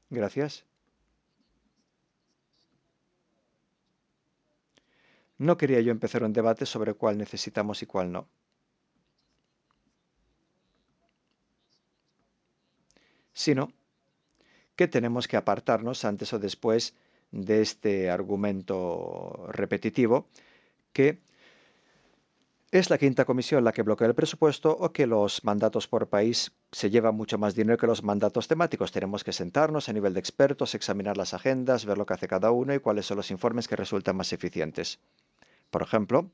Gracias. No quería yo empezar un debate sobre cuál necesitamos y cuál no, sino que tenemos que apartarnos antes o después de este argumento repetitivo que es la quinta comisión la que bloquea el presupuesto o que los mandatos por país se llevan mucho más dinero que los mandatos temáticos. Tenemos que sentarnos a nivel de expertos, examinar las agendas, ver lo que hace cada uno y cuáles son los informes que resultan más eficientes. Por ejemplo,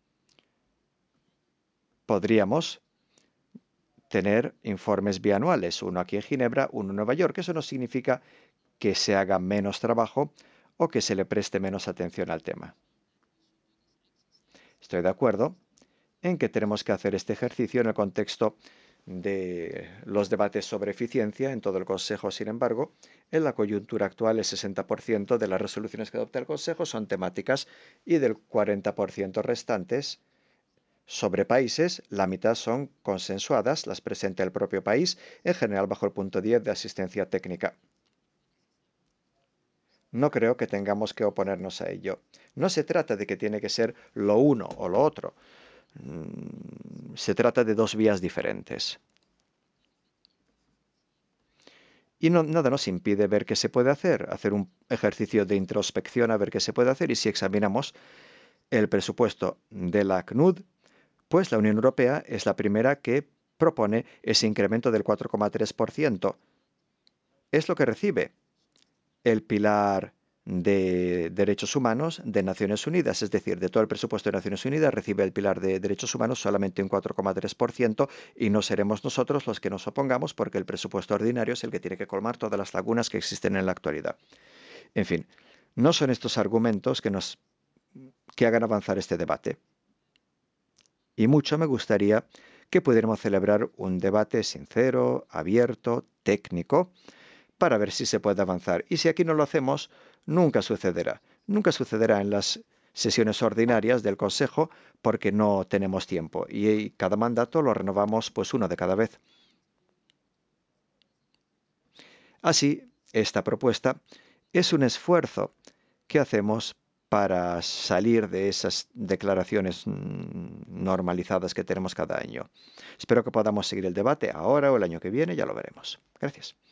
podríamos tener informes bianuales, uno aquí en Ginebra, uno en Nueva York. Eso no significa que se haga menos trabajo o que se le preste menos atención al tema. Estoy de acuerdo en que tenemos que hacer este ejercicio en el contexto de los debates sobre eficiencia en todo el Consejo. Sin embargo, en la coyuntura actual, el 60% de las resoluciones que adopta el Consejo son temáticas y del 40% restantes sobre países, la mitad son consensuadas, las presenta el propio país, en general bajo el punto 10 de asistencia técnica. No creo que tengamos que oponernos a ello. No se trata de que tiene que ser lo uno o lo otro. Se trata de dos vías diferentes. Y nada nos impide ver qué se puede hacer un ejercicio de introspección a ver qué se puede hacer. Y si examinamos el presupuesto de la CNUD, pues la Unión Europea es la primera que propone ese incremento del 4,3%. Es lo que recibe el pilar de derechos humanos de Naciones Unidas, es decir, de todo el presupuesto de Naciones Unidas recibe el pilar de derechos humanos solamente un 4,3% y no seremos nosotros los que nos opongamos porque el presupuesto ordinario es el que tiene que colmar todas las lagunas que existen en la actualidad. En fin, no son estos argumentos que hagan avanzar este debate. Y mucho me gustaría que pudiéramos celebrar un debate sincero, abierto, técnico, para ver si se puede avanzar. Y si aquí no lo hacemos, nunca sucederá. Nunca sucederá en las sesiones ordinarias del Consejo porque no tenemos tiempo y cada mandato lo renovamos pues uno de cada vez. Así, esta propuesta es un esfuerzo que hacemos para salir de esas declaraciones normalizadas que tenemos cada año. Espero que podamos seguir el debate ahora o el año que viene, ya lo veremos. Gracias.